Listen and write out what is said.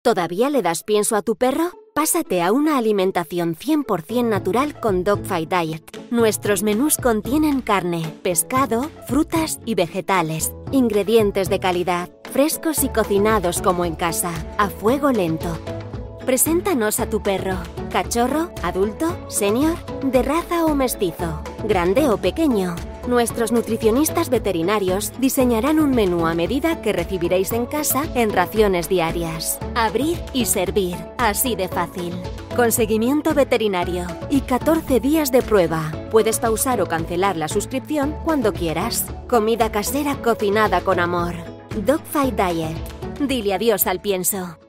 ¿Todavía le das pienso a tu perro? Pásate a una alimentación 100% natural con Dogfight Diet. Nuestros menús contienen carne, pescado, frutas y vegetales. Ingredientes de calidad, frescos y cocinados como en casa, a fuego lento. Preséntanos a tu perro. ¿Cachorro, adulto, senior, de raza o mestizo? ¿Grande o pequeño? Nuestros nutricionistas veterinarios diseñarán un menú a medida que recibiréis en casa en raciones diarias. Abrir y servir, así de fácil. Con seguimiento veterinario y 14 días de prueba. Puedes pausar o cancelar la suscripción cuando quieras. Comida casera cocinada con amor. Dogfight Diet. Dile adiós al pienso.